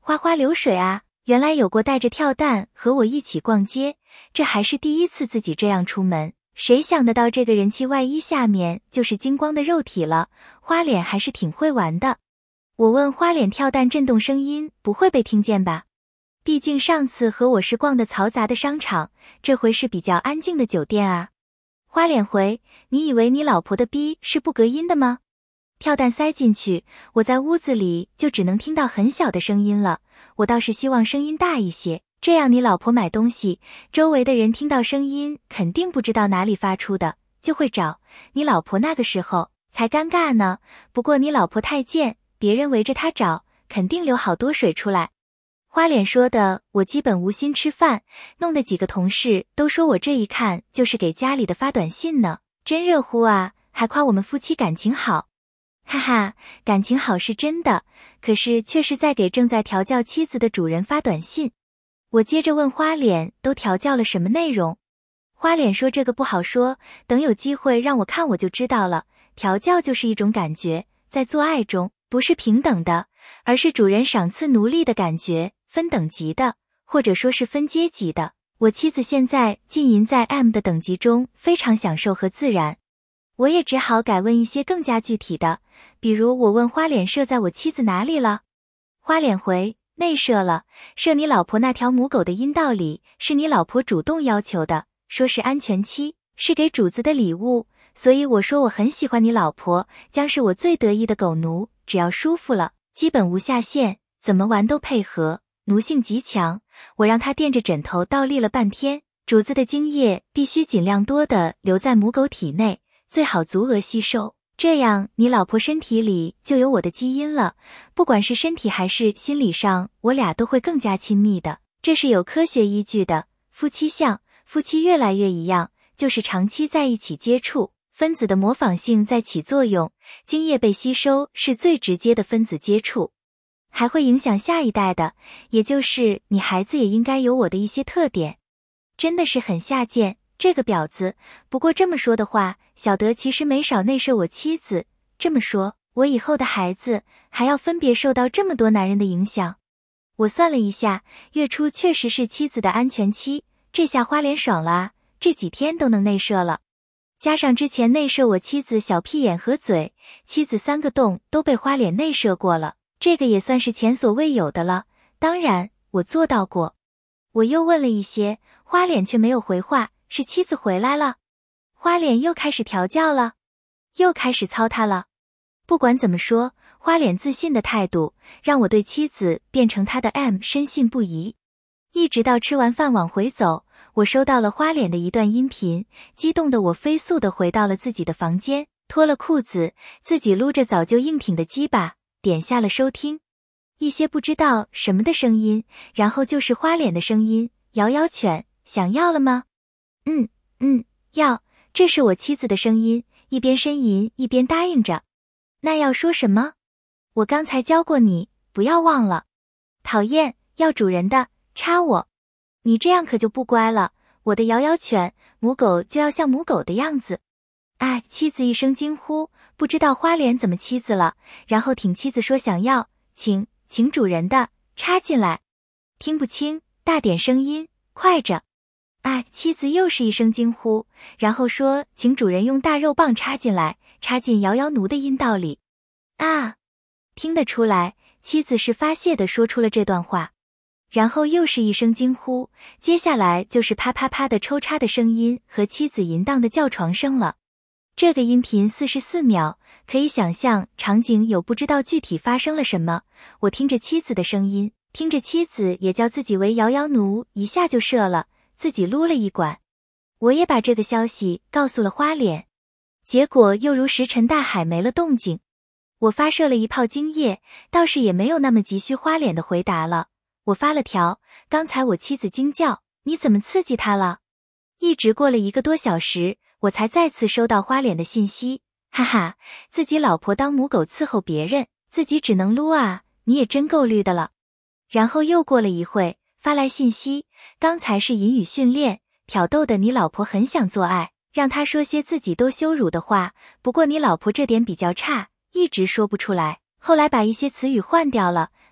花花流水啊，原来有过带着跳蛋和我一起逛街，这还是第一次自己这样出门。谁想得到这个人气外衣下面就是金光的肉体了，花脸还是挺会玩的。我问花脸跳蛋震动声音不会被听见吧？毕竟上次和我是逛的嘈杂的商场，这回是比较安静的酒店啊。花脸回，你以为你老婆的逼是不隔音的吗？跳蛋塞进去，我在屋子里就只能听到很小的声音了，我倒是希望声音大一些，这样你老婆买东西，周围的人听到声音肯定不知道哪里发出的，就会找你老婆，那个时候才尴尬呢。不过你老婆太贱，别人围着她找，肯定流好多水出来。花脸说的我基本无心吃饭，弄得几个同事都说我这一看就是给家里的发短信呢，真热乎啊，还夸我们夫妻感情好。哈哈，感情好是真的，可是却是在给正在调教妻子的主人发短信。我接着问花脸都调教了什么内容。花脸说这个不好说，等有机会让我看我就知道了。调教就是一种感觉，在做爱中不是平等的，而是主人赏赐奴隶的感觉，分等级的，或者说是分阶级的。我妻子现在浸淫在 M 的等级中，非常享受和自然。我也只好改问一些更加具体的，比如我问花脸射在我妻子哪里了？花脸回，内射了，射你老婆那条母狗的阴道里，是你老婆主动要求的，说是安全期，是给主子的礼物，所以我说我很喜欢你老婆，将是我最得意的狗奴，只要舒服了，基本无下限，怎么玩都配合，奴性极强。我让她垫着枕头倒立了半天，主子的精液必须尽量多的留在母狗体内，最好足额吸收，这样你老婆身体里就有我的基因了，不管是身体还是心理上，我俩都会更加亲密的，这是有科学依据的。夫妻相，夫妻越来越一样，就是长期在一起接触，分子的模仿性在起作用，精液被吸收是最直接的分子接触，还会影响下一代的，也就是你孩子也应该有我的一些特点。真的是很下贱，这个婊子。不过这么说的话，小德其实没少内射我妻子，这么说，我以后的孩子还要分别受到这么多男人的影响。我算了一下，月初确实是妻子的安全期，这下花脸爽了啊，这几天都能内射了。加上之前内射我妻子小屁眼和嘴，妻子三个洞都被花脸内射过了，这个也算是前所未有的了。当然，我做到过。我又问了一些，花脸却没有回话，是妻子回来了。花脸又开始调教了，又开始操他了。不管怎么说，花脸自信的态度让我对妻子变成他的 M 深信不疑。一直到吃完饭往回走，我收到了花脸的一段音频，激动的我飞速的回到了自己的房间，脱了裤子，自己撸着早就硬挺的鸡巴，点下了收听。一些不知道什么的声音，然后就是花脸的声音，摇摇犬，想要了吗？嗯嗯，要，这是我妻子的声音，一边呻吟一边答应着。那要说什么？我刚才教过你，不要忘了。讨厌，要主人的，插我。你这样可就不乖了，我的摇摇犬，母狗就要像母狗的样子。哎，妻子一声惊呼，不知道花脸怎么妻子了，然后挺妻子说想要，请请主人的，插进来。听不清，大点声音，快着。哎，妻子又是一声惊呼，然后说请主人用大肉棒插进来，插进摇摇奴的阴道里。啊，听得出来，妻子是发泄的说出了这段话。然后又是一声惊呼，接下来就是啪啪啪的抽插的声音和妻子淫荡的叫床声了。这个音频四十四秒，可以想象场景有不知道具体发生了什么。我听着妻子的声音，听着妻子也叫自己为摇摇奴，一下就射了，自己撸了一管。我也把这个消息告诉了花脸，结果又如石沉大海，没了动静。我发射了一炮精液，倒是也没有那么急需花脸的回答了。我发了条，刚才我妻子惊叫，你怎么刺激她了？一直过了一个多小时，我才再次收到花脸的信息，哈哈，自己老婆当母狗伺候别人，自己只能撸啊，你也真够绿的了。然后又过了一会，发来信息，刚才是淫语训练，挑逗的你老婆很想做爱，让她说些自己都羞辱的话，不过你老婆这点比较差，一直说不出来，后来把一些词语换掉了，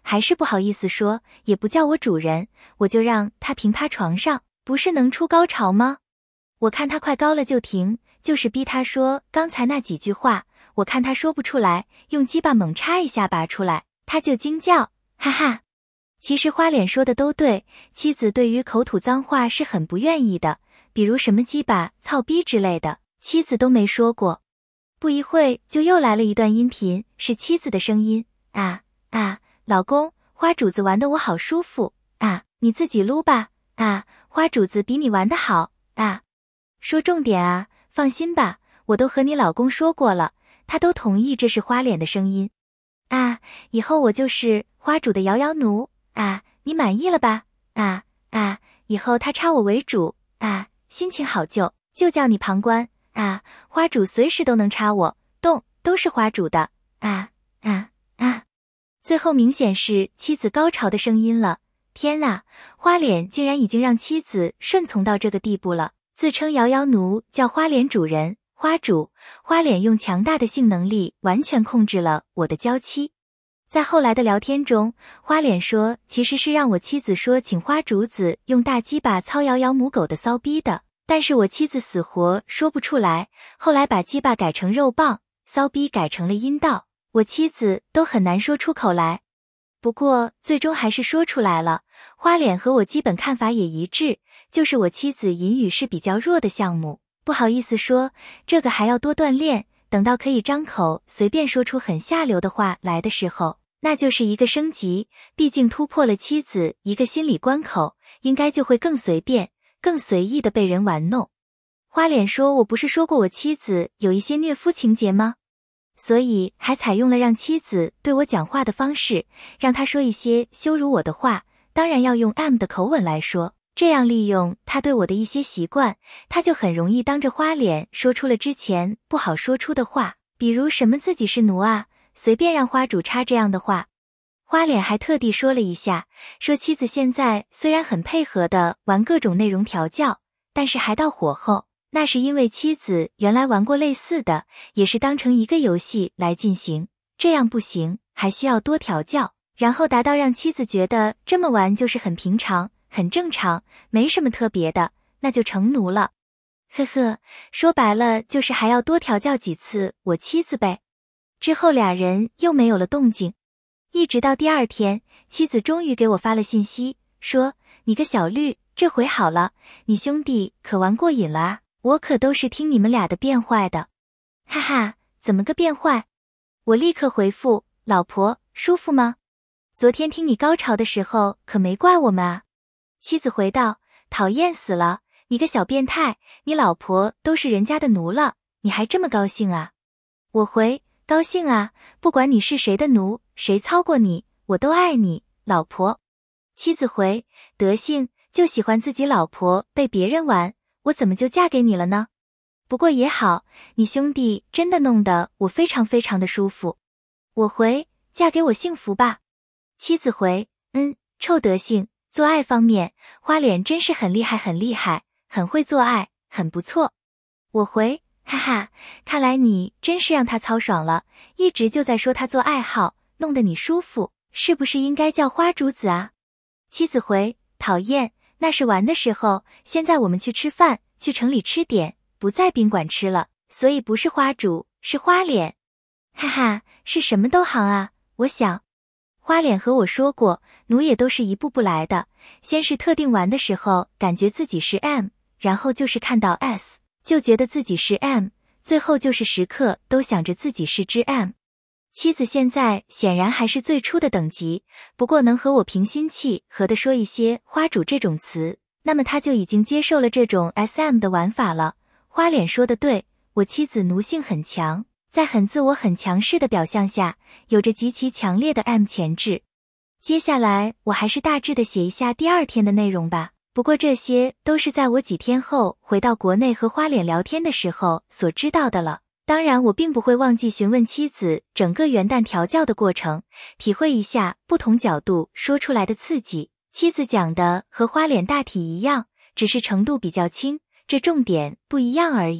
还是不好意思说，也不叫我主人，我就让他平趴床上，不是能出高潮吗？我看他快高了就停，就是逼他说刚才那几句话，我看他说不出来，用鸡巴猛插一下拔出来，他就惊叫，哈哈。其实花脸说的都对，妻子对于口吐脏话是很不愿意的，比如什么鸡巴、操逼之类的，妻子都没说过。不一会就又来了一段音频，是妻子的声音，啊啊，老公，花主子玩得我好舒服，啊，你自己撸吧，啊，花主子比你玩得好，啊。说重点啊，放心吧，我都和你老公说过了，他都同意这是花脸的声音。啊，以后我就是花主的摇摇奴，啊，你满意了吧？啊啊，以后他插我为主，啊，心情好就就叫你旁观，啊，花主随时都能插我，动都是花主的，啊啊啊。最后明显是妻子高潮的声音了，天啊，花脸竟然已经让妻子顺从到这个地步了。自称摇摇奴，叫花脸主人，花主，花脸用强大的性能力完全控制了我的娇妻。在后来的聊天中，花脸说其实是让我妻子说请花主子用大鸡巴操摇摇母狗的骚逼的，但是我妻子死活说不出来，后来把鸡巴改成肉棒，骚逼改成了阴道，我妻子都很难说出口来。不过最终还是说出来了，花脸和我基本看法也一致，就是我妻子隐语是比较弱的项目，不好意思说，这个还要多锻炼，等到可以张口随便说出很下流的话来的时候，那就是一个升级，毕竟突破了妻子一个心理关口，应该就会更随便、更随意的被人玩弄。花脸说我不是说过我妻子有一些虐夫情节吗？所以还采用了让妻子对我讲话的方式，让她说一些羞辱我的话，当然要用 M 的口吻来说，这样利用她对我的一些习惯，她就很容易当着花脸说出了之前不好说出的话，比如什么自己是奴啊，随便让花主插这样的话。花脸还特地说了一下，说妻子现在虽然很配合的玩各种内容调教，但是还到火候，那是因为妻子原来玩过类似的，也是当成一个游戏来进行，这样不行，还需要多调教，然后达到让妻子觉得这么玩就是很平常、很正常，没什么特别的，那就成奴了。呵呵，说白了就是还要多调教几次我妻子呗。之后俩人又没有了动静，一直到第二天，妻子终于给我发了信息，说你个小绿，这回好了，你兄弟可玩过瘾了啊，我可都是听你们俩的变坏的。哈哈，怎么个变坏？我立刻回复，老婆，舒服吗？昨天听你高潮的时候可没怪我们啊。妻子回道，讨厌死了，你个小变态，你老婆都是人家的奴了，你还这么高兴啊？我回，高兴啊，不管你是谁的奴，谁操过你，我都爱你，老婆。妻子回，德性，就喜欢自己老婆被别人玩，我怎么就嫁给你了呢？不过也好，你兄弟真的弄得我非常非常的舒服。我回，嫁给我幸福吧。妻子回，嗯，臭德性，做爱方面，花脸真是很厉害很厉害，很会做爱，很不错。我回，哈哈，看来你真是让他操爽了，一直就在说他做爱好，弄得你舒服，是不是应该叫花主子啊？妻子回，讨厌，那是玩的时候，现在我们去吃饭，去城里吃点，不在宾馆吃了，所以不是花主，是花脸。哈哈，是什么都行啊，我想。花脸和我说过，奴也都是一步步来的，先是特定玩的时候感觉自己是 M， 然后就是看到 S， 就觉得自己是 M， 最后就是时刻都想着自己是只 M。妻子现在显然还是最初的等级，不过能和我平心气和地说一些花主这种词，那么他就已经接受了这种 S M 的玩法了。花脸说的对，我妻子奴性很强，在很自我很强势的表象下，有着极其强烈的 M 潜质。接下来我还是大致的写一下第二天的内容吧，不过这些都是在我几天后回到国内和花脸聊天的时候所知道的了。当然我并不会忘记询问妻子整个元旦调教的过程，体会一下不同角度说出来的刺激。妻子讲的和花脸大体一样，只是程度比较轻，这重点不一样而已。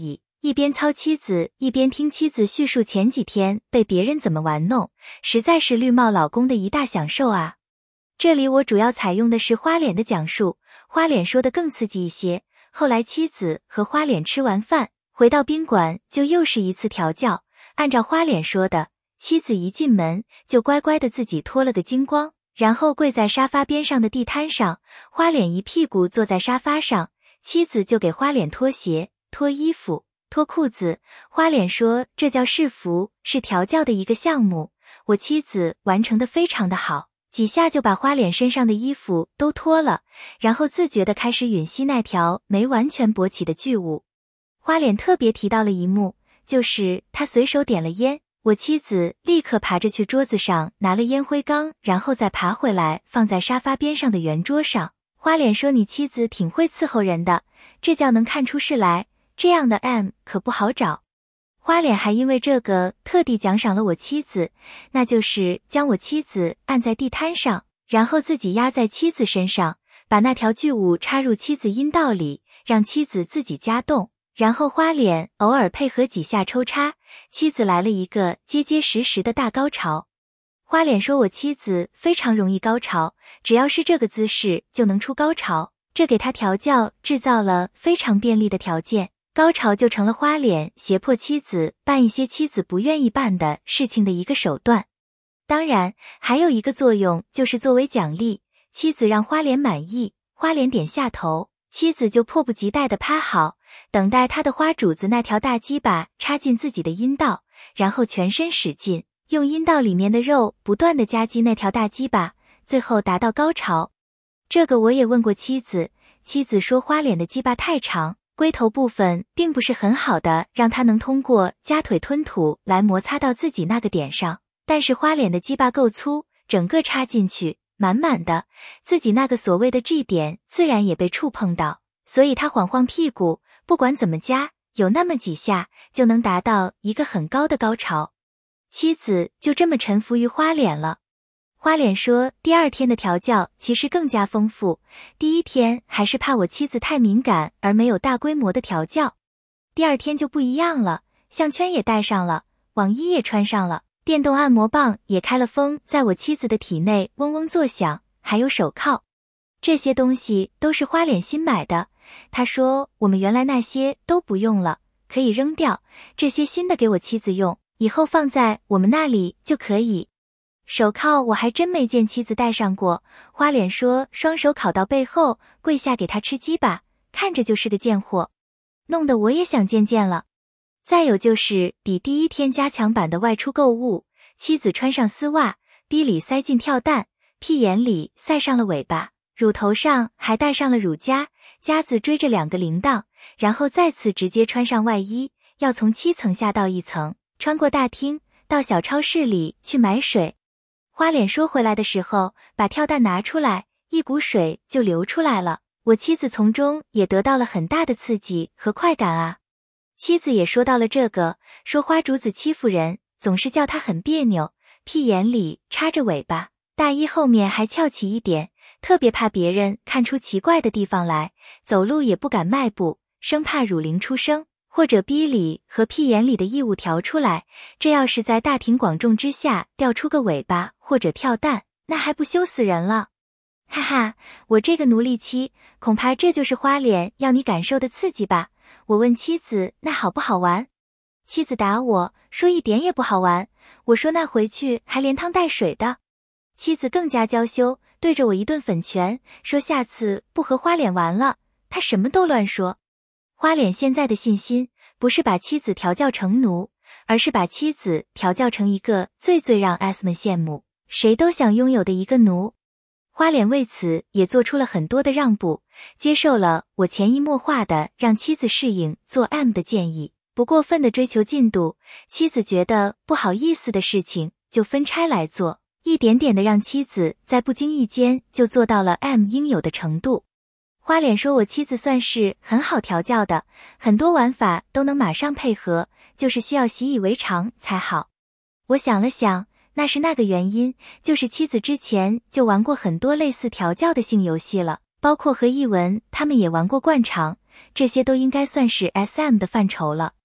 一边操妻子，一边听妻子叙述前几天被别人怎么玩弄，实在是绿帽老公的一大享受啊。这里我主要采用的是花脸的讲述，花脸说的更刺激一些。后来妻子和花脸吃完饭，回到宾馆就又是一次调教。按照花脸说的，妻子一进门就乖乖的自己脱了个精光，然后跪在沙发边上的地摊上，花脸一屁股坐在沙发上，妻子就给花脸脱鞋、脱衣服、脱裤子。花脸说这叫试服，是调教的一个项目。我妻子完成的非常的好，几下就把花脸身上的衣服都脱了，然后自觉地开始吮吸那条没完全勃起的巨物。花脸特别提到了一幕，就是他随手点了烟，我妻子立刻爬着去桌子上拿了烟灰缸，然后再爬回来放在沙发边上的圆桌上。花脸说你妻子挺会伺候人的，这叫能看出事来，这样的 M 可不好找。花脸还因为这个特地奖赏了我妻子，那就是将我妻子按在地摊上，然后自己压在妻子身上，把那条巨物插入妻子阴道里，让妻子自己夹动，然后花脸偶尔配合几下抽插，妻子来了一个结结实实的大高潮。花脸说我妻子非常容易高潮，只要是这个姿势就能出高潮，这给他调教制造了非常便利的条件。高潮就成了花脸胁迫妻子办一些妻子不愿意办的事情的一个手段。当然，还有一个作用就是作为奖励，妻子让花脸满意，花脸点下头，妻子就迫不及待地趴好，等待他的花主子那条大鸡巴插进自己的阴道，然后全身使劲，用阴道里面的肉不断地夹击那条大鸡巴，最后达到高潮。这个我也问过妻子，妻子说花脸的鸡巴太长，龟头部分并不是很好的让他能通过夹腿吞吐来摩擦到自己那个点上，但是花脸的鸡巴够粗，整个插进去满满的，自己那个所谓的 G 点自然也被触碰到，所以他晃晃屁股，不管怎么夹，有那么几下就能达到一个很高的高潮。妻子就这么臣服于花脸了。花脸说第二天的调教其实更加丰富，第一天还是怕我妻子太敏感而没有大规模的调教，第二天就不一样了，项圈也戴上了，网衣也穿上了，电动按摩棒也开了风，在我妻子的体内嗡嗡作响，还有手铐，这些东西都是花脸新买的。他说我们原来那些都不用了，可以扔掉，这些新的给我妻子用，以后放在我们那里就可以。手铐我还真没见妻子戴上过，花脸说双手铐到背后，跪下给他吃鸡巴，看着就是个贱货，弄得我也想见见了。再有就是比第一天加强版的外出购物，妻子穿上丝袜，逼里塞进跳蛋，屁眼里塞上了尾巴，乳头上还戴上了乳夹，夹子追着两个铃铛，然后再次直接穿上外衣，要从七层下到一层，穿过大厅，到小超市里去买水。花脸说回来的时候，把跳蛋拿出来，一股水就流出来了，我妻子从中也得到了很大的刺激和快感啊。妻子也说到了这个，说花主子欺负人，总是叫他很别扭，屁眼里插着尾巴，大衣后面还翘起一点，特别怕别人看出奇怪的地方来，走路也不敢迈步，生怕乳铃出声，或者逼里和屁眼里的异物调出来，这要是在大庭广众之下掉出个尾巴或者跳蛋，那还不羞死人了。哈哈，我这个奴隶妻，恐怕这就是花脸要你感受的刺激吧。我问妻子那好不好玩，妻子答我说一点也不好玩，我说那回去还连汤带水的。妻子更加娇羞，对着我一顿粉拳，说下次不和花脸玩了，他什么都乱说。花脸现在的信心不是把妻子调教成奴，而是把妻子调教成一个最最让 S 们羡慕，谁都想拥有的一个奴。花脸为此也做出了很多的让步，接受了我潜移默化的让妻子适应做 M 的建议，不过分的追求进度，妻子觉得不好意思的事情就分拆来做，一点点的让妻子在不经意间就做到了 M 应有的程度。花脸说我妻子算是很好调教的，很多玩法都能马上配合，就是需要习以为常才好。我想了想，那是那个原因，就是妻子之前就玩过很多类似调教的性游戏了，包括和艺文他们也玩过惯场，这些都应该算是 S M 的范畴了，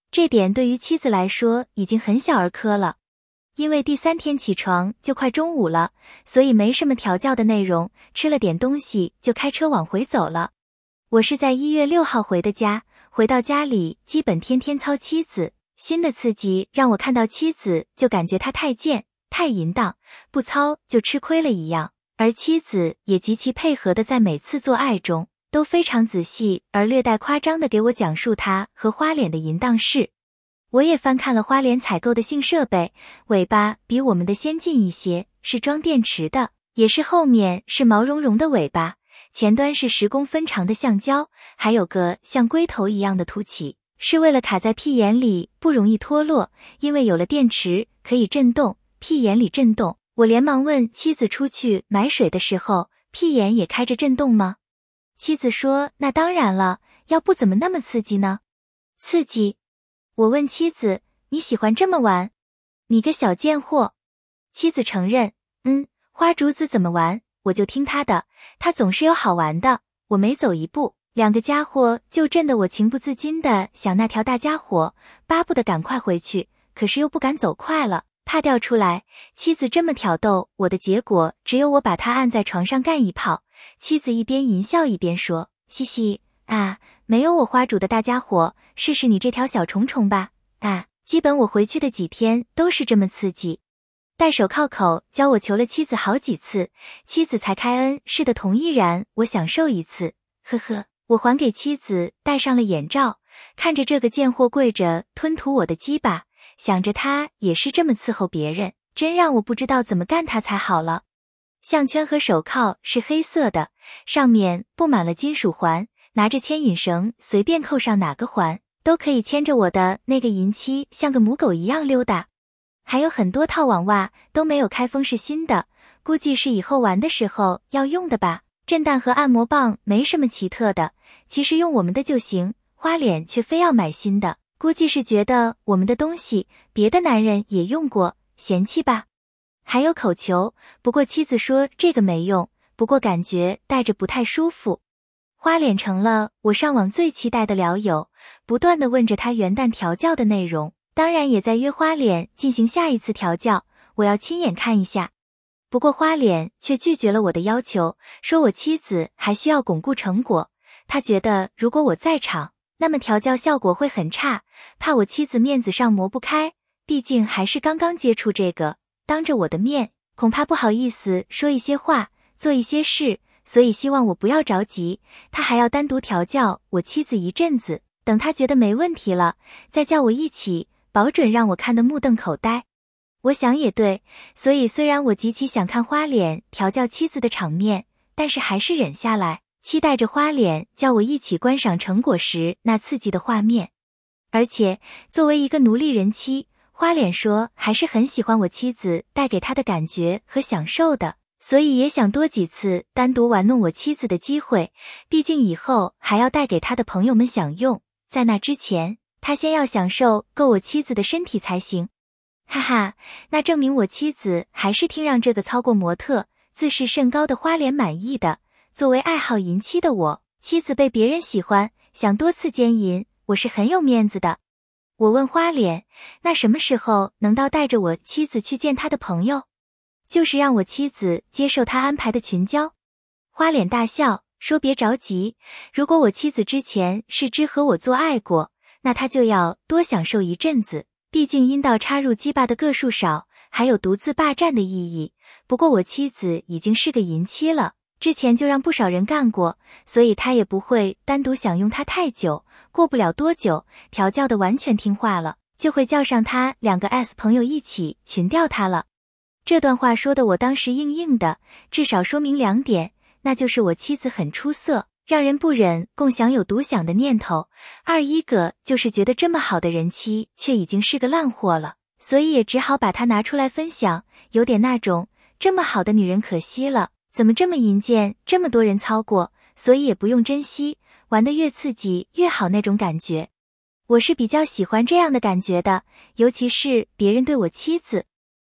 这点对于妻子来说已经很小儿科了。因为第三天起床就快中午了，所以没什么调教的内容，吃了点东西就开车往回走了。我是在一月六号回的家，回到家里基本天天操妻子，新的刺激让我看到妻子就感觉她太贱、太淫荡，不操就吃亏了一样，而妻子也极其配合的在每次做爱中都非常仔细而略带夸张的给我讲述她和花脸的淫荡事。我也翻看了花脸采购的性设备，尾巴比我们的先进一些，是装电池的，也是后面是毛茸茸的尾巴，前端是十公分长的橡胶，还有个像龟头一样的凸起，是为了卡在屁眼里不容易脱落，因为有了电池可以震动，屁眼里震动。我连忙问妻子出去买水的时候，屁眼也开着震动吗？妻子说那当然了，要不怎么那么刺激呢？刺激。我问妻子，你喜欢这么玩？你个小贱货。妻子承认，嗯，花竹子怎么玩，我就听他的，他总是有好玩的。我没走一步，两个家伙就震得我情不自禁的想那条大家伙，巴不得赶快回去，可是又不敢走快了，怕掉出来。妻子这么挑逗我的结果，只有我把他按在床上干一炮。妻子一边淫笑一边说，嘻嘻，啊，没有我花主的大家伙，试试你这条小虫虫吧。啊，基本我回去的几天都是这么刺激。戴手铐口教我求了妻子好几次，妻子才开恩似的同意然我享受一次。呵呵，我还给妻子戴上了眼罩，看着这个贱货跪着吞吐我的鸡巴，想着他也是这么伺候别人，真让我不知道怎么干他才好了。项圈和手铐是黑色的，上面布满了金属环，拿着牵引绳随便扣上哪个环，都可以牵着我的那个淫妻像个母狗一样溜达。还有很多套网袜都没有开封，是新的，估计是以后玩的时候要用的吧。震蛋和按摩棒没什么奇特的，其实用我们的就行，花脸却非要买新的，估计是觉得我们的东西别的男人也用过，嫌弃吧。还有口球，不过妻子说这个没用，不过感觉戴着不太舒服。花脸成了我上网最期待的聊友，不断地问着他元旦调教的内容，当然也在约花脸进行下一次调教，我要亲眼看一下。不过花脸却拒绝了我的要求，说我妻子还需要巩固成果，他觉得如果我在场，那么调教效果会很差，怕我妻子面子上磨不开，毕竟还是刚刚接触这个，当着我的面恐怕不好意思说一些话，做一些事，所以希望我不要着急，他还要单独调教我妻子一阵子，等他觉得没问题了，再叫我一起，保准让我看得目瞪口呆。我想也对，所以虽然我极其想看花脸调教妻子的场面，但是还是忍下来，期待着花脸叫我一起观赏成果时那刺激的画面。而且作为一个奴隶人妻，花脸说还是很喜欢我妻子带给他的感觉和享受的，所以也想多几次单独玩弄我妻子的机会，毕竟以后还要带给他的朋友们享用，在那之前他先要享受够我妻子的身体才行。哈哈，那证明我妻子还是挺让这个操过模特、自视甚高的花脸满意的。作为爱好淫妻的我，妻子被别人喜欢，想多次奸淫，我是很有面子的。我问花脸，那什么时候能到带着我妻子去见他的朋友？就是让我妻子接受他安排的群交。花脸大笑，说别着急，如果我妻子之前是只和我做爱过，那他就要多享受一阵子，毕竟阴道插入鸡巴的个数少，还有独自霸占的意义。不过我妻子已经是个淫妻了，之前就让不少人干过，所以他也不会单独享用他太久，过不了多久，调教的完全听话了，就会叫上他两个 S 朋友一起群钓他了。这段话说的我当时硬硬的，至少说明两点，那就是我妻子很出色，让人不忍共享有独享的念头；二一个就是觉得这么好的人妻却已经是个烂货了，所以也只好把它拿出来分享，有点那种这么好的女人可惜了，怎么这么淫贱，这么多人操过，所以也不用珍惜，玩得越刺激越好那种感觉。我是比较喜欢这样的感觉的，尤其是别人对我妻子